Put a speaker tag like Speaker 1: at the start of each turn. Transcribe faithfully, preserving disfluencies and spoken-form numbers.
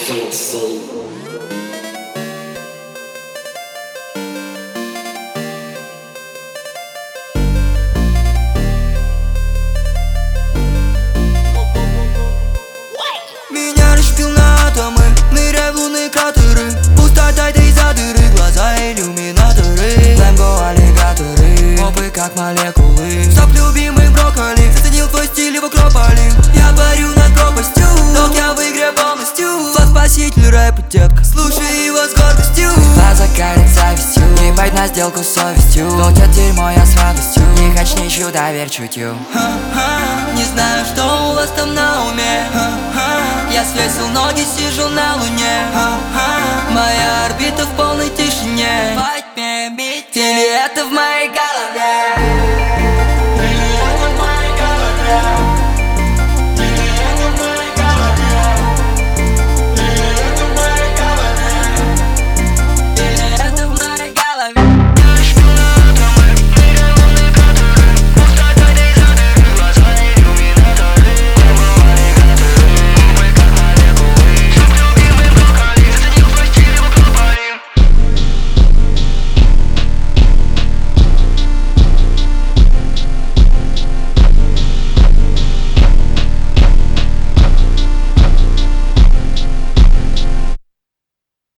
Speaker 1: Меня расщепил на атомы, ныряй в лунные кратеры. Пустота из-за дыры, глаза иллюминаторы. Лэмбо аллигаторы, опы как молекулы. Стоп, любимый брокколи, заценил твой стиль в Акрополе. Я парю над пропастью, но я в игре полностью. Флаг спаситель рэпа, детка, слушай его с гордостью. Глаза горят завистью, ебать на сделку с совестью. Крутят дерьмо я с радостью, не хочу, не ищу, доверь чутью. Не знаю, что у вас там на уме. Я свесил ноги, сижу на луне.